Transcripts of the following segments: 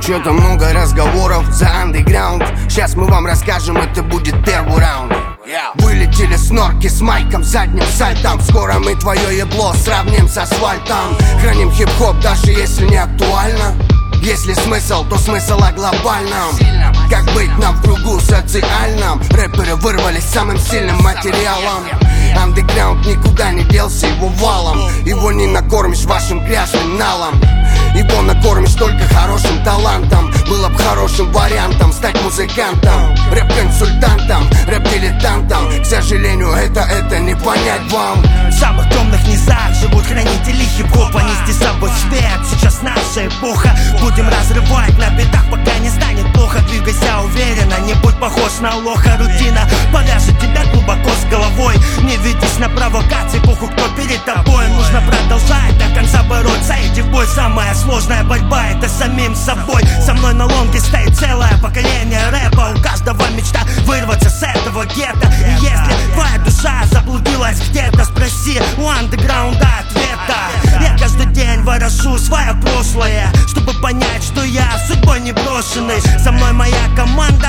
Чё-то много разговоров за андеграунд. Сейчас мы вам расскажем, это будет первый раунд. Вылетели с норки с майком, задним сальтом. Скоро мы твое ебло сравним с асфальтом. Храним хип-хоп, даже если не актуально. Если смысл, то смысл о глобальном. Как быть нам в кругу социальном? Рэперы вырвались самым сильным материалом. Андеграунд никуда не делся его валом. Его не накормишь вашим грязным налом. Его накормишь только хорошим талантом. Было бы хорошим вариантом стать музыкантом, рэп-консультантом, рэп-дилетантом. К сожалению, это не понять вам. В самых темных низах живут хранители хип-хопа. Нести с собой свет, сейчас наша эпоха. Будем разрывать на битах, пока не станет плохо. Двигайся уверенно, не будь похож на лоха. Рутина повяжет тебя глубоко с головой. Не ведись на провокации, похуй кто перед тобой. Нужно продолжать до конца бороться, иди в бой. Самая сложная борьба — это самим собой. Со мной на лонге стоит целое поколение рэпа. У каждого мечта вырваться с этого гетто. И если твоя душа заблудилась где-то, спроси у андеграунда ответа. Я каждый день ворошу свое прошлое, чтобы понять, что я судьбой не брошенный. Со мной моя команда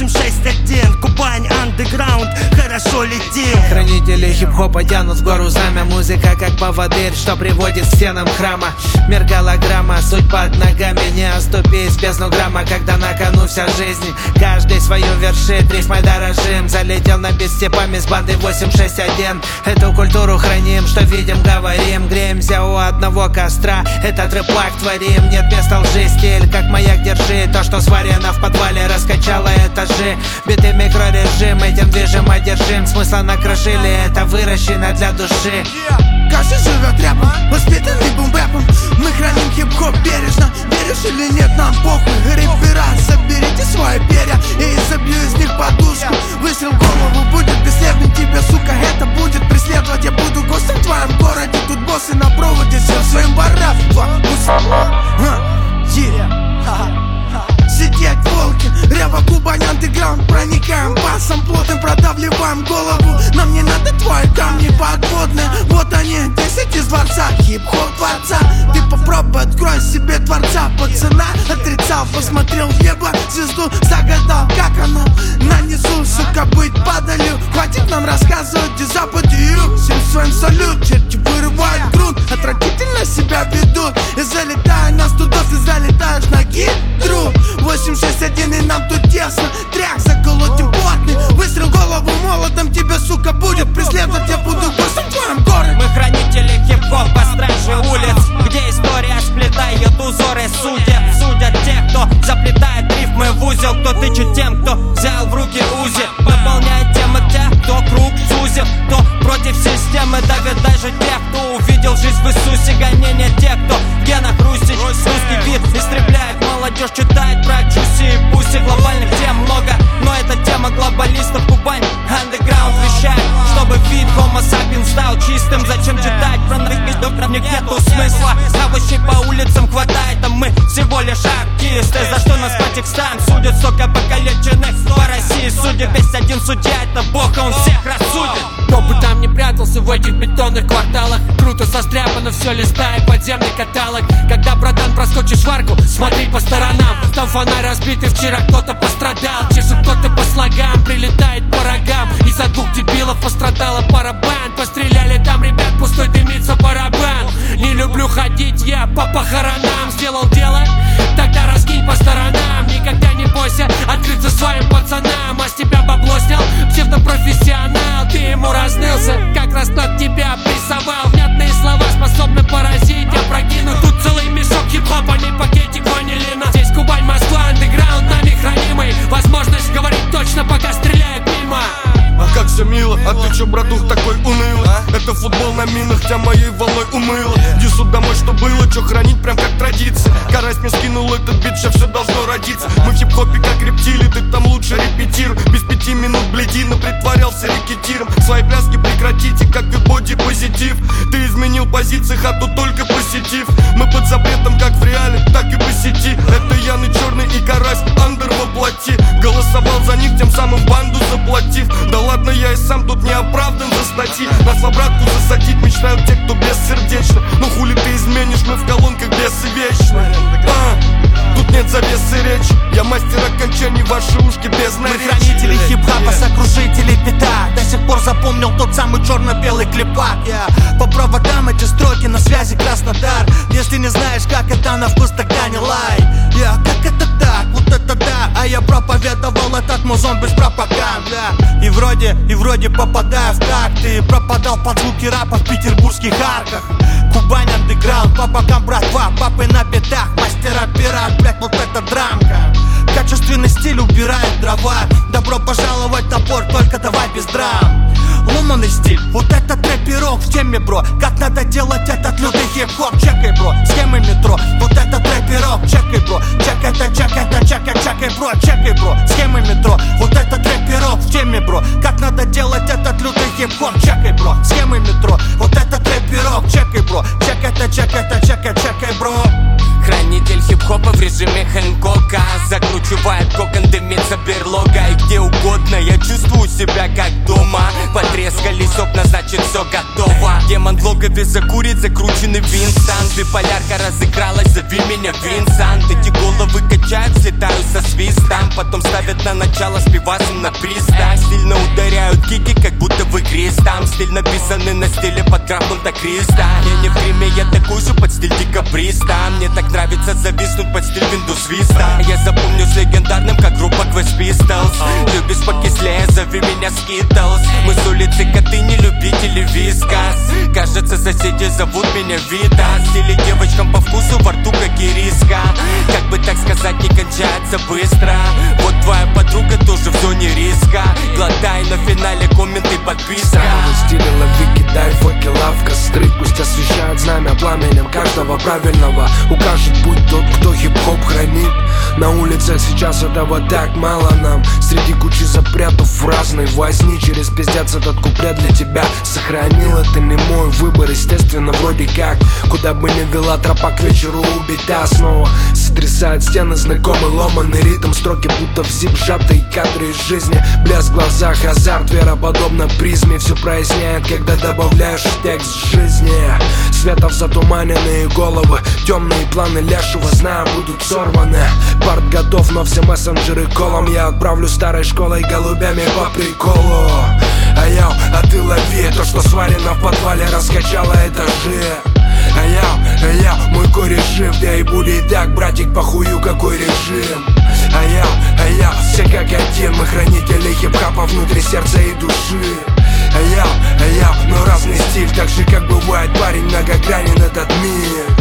861, Кубань, андеграунд, хорошо летим. Хранители хип-хопа тянут в гору знамя. Музыка как поводырь, что приводит к стенам храма. Мир голограмма, суть под ногами. Не оступись без грамма, когда на кону вся жизнь. Каждый свою вершит, рифмой дорожим. Залетел на бит степами с бандой 861. Эту культуру храним, что видим, говорим. Греемся у одного костра, этот рэп-лак творим. Нет места лжи, стиль как маяк держи. То, что сварено в подвале, раскачало этажи. Биты микрорежим, этим движем одержим. Смысла накрошили, это выращено для души. Каждый живет рэпом, воспитанный бум-бэпом. Мы храним хип-хоп бережно. Веришь или нет, нам похуй. Рэпера, соберите свои перья и забью из них подушку. Выстрел в голову будет бесследным. Тебя, сука, это будет преследовать. Я буду гостем в твоем городе. Тут боссы на проводе, всем своим барам. Сидеть волки, Рева, Кубань, андеграунд. Проникаем басом, плотным продавливаем голову. Нам не надо твои камни подводные. Вот они, 10 из дворца, хип-хоп дворца. Ты попробуй, открой себе творца. Пацана отрицал, посмотрел в небо, звезду загадал. Как она на низу, сука, быть падалью. Хватит нам рассказывать, где запад и юг. Всем своим салют, черти вырывают грунт. Отвратительно себя ведут. И залетая на студос, ты залетаешь на гидру. 861 и нам тут тесно. Тряк заколотим плотный. Выстрел в голову молотом. Тебя, сука, будет преследовать. Я буду гостем в твоем городе. Мы хранители хип-хопа, стражи улиц, где история сплетает узоры. Судят те, кто заплетает рифмы в узел. Кто тычет тем, кто взял в руки узи. Выполняет темы те, кто круг сузил. Кто против системы давит даже тех, кто увидел жизнь в Иисусе. Гонение тех, кто в генах русич. Русский вид истребляет молодежь, читает про Джуси и Пуси. Глобальных тем много, но это тема глобалистов. Кубань, андеграунд вещает, чтобы вид Homo sapiens стал чистым. Зачем читать про них нету смысла. Овощей по улицам хватает, а мы всего лишь артисты. За что нас по текстам судят столько покалеченных по России. Судя весь один судья, это Бог, он всех рассудит. Кто бы там не прятался в этих бетонных кварталах, круто состряпано все, листая подземный каталог. Когда, братан, проскочишь в арку, смотри по сторонам. Там фонарь разбитый, вчера кто-то пострадал. Чешет кто-то по слогам, прилетает по рогам. Из-за двух дебилов пострадала пара банд. Постреляли там ребят, пустой дымится барабан. Не люблю ходить я по похоронам. Сделал дело, тогда раскинь по сторонам. Никогда не бойся открыться своим пацанам. А с тебя бабло снял псевдопрофессионал. Ты ему разнылся, как раз тот тебя прессовал. Внятные слова способны поразить, опрокинуть тут целый мешок хип-хопа. Не пакетик ванилина. Здесь Кубань, Москва, андеграунд нами хранимый. Возможность говорить точно, пока стреляет мимо. А как все мило, а ты чё, братух, такой унылый? Это футбол на минах, тебя моей волной умыло. Иди сюда домой, что было, чё хранить прям как традиция. Карась мне скинул этот бит, сейчас все должно родиться. Мы в хип-хопе как рептили, ты там лучше репетируй. Без 5 минут бледина, притворялся рекетиром. Свои пляски прекратите, как и боди-позитив. Ты изменил позиции, хату только посетив. Мы под запретом как в реале, так и по сети. Это Яны Черный и Карась, андер воплоти. Голосовал за них, тем самым банду заплатив. Да ладно, я и сам тут не оправдан за статьи. Нас в обратку засадить мечтают те, кто бессердечны. Ну хули ты изменишь, мы в колонках бесы вечны. Тут нет завесы Краснодар. Если не знаешь, как это на вкус, тогда не лай. Как это так, вот это да. А я проповедовал этот музон без пропаганды. И вроде попадаю в такт. Ты пропадал под звуки рэпа в петербургских арках. Кубань андеграунд, по бокам братва, папы на пятах, мастера пират, блять, вот это драмка. Качественный стиль убирает дрова. Добро пожаловать, топор, только давай без драм. Ломаный стиль, вот это трэп-пирог в теме, бро. Как надо делать этот лютый хип-хоп, чекай, бро. Схемы метро, вот это трэп-пирог, чекай, бро. Чекай, бро, чекай, бро. Схемы метро, вот это трэп-пирог в теме, бро. Как надо делать этот лютый хип-хоп, чекай, бро. Схемы метро, вот это трэп-пирог, чекай, бро. Чекай, бро. Хранитель хип-хопа в режиме Хэнкока. Закручивает кокон, дымится берлога. И где угодно я чувствую себя как дома. Потрескались окна, значит все готово. Демон в логове закурит, закрученный Винсент. Биполярка разыгралась, зови меня Винсент. Эти головы качают, слетаю со свистом. Потом ставят на начало с пивасом на пристань. Сильно ударяют кики, как будто в игре там. Стиль написанный на стиле подкрапнута креста. Я не в гриме, я такой же под стиль декабриста. Мне так нравится зависнуть под стиль виндусвиста. Я запомню с легендарным, как группа Quest Pistols. Любишь покислее, зови меня Skittles. Мы с улицы коты, не любители вискас. Кажется, соседи зовут меня Вита. Стили девочкам по вкусу, во рту как ириска. Как бы так сказать, не кончается быстро. Вот твоя подруга тоже в зоне риска. Глотай, на финале комменты, подписка. В стиле лови, кидай факела в костры. Пусть освещают знамя пламенем каждого правильного. Укажет путь тот, кто хип-хоп хранит. На улицах сейчас этого так мало нам. Среди кучи запретов в разной возни. Через пиздец этот куплет для тебя сохранил. Это не мой выбор, естественно, вроде как. Куда бы ни вела тропа, к вечеру убита снова. Сотрясают стены знакомый ломаный ритм. Строки будто в зип сжатые кадры из жизни. Блеск в глазах, азарт, вера подобно призме. Все проясняет, когда добавляешь текст жизни. Светов затуманенные головы, темные планы лешего, знаю, будут сорваны. Парт готов, но все мессенджеры колом. Я отправлю старой школой голубями по приколу. А ты лови то, что сварено в подвале, раскачало этажи. Мой кореш жив, да и будет так, братик, похую какой режим. Все как один, мы хранители хип-хопа внутри сердца и души. Но разный стиль, так же как бывает парень, многогранен этот мир.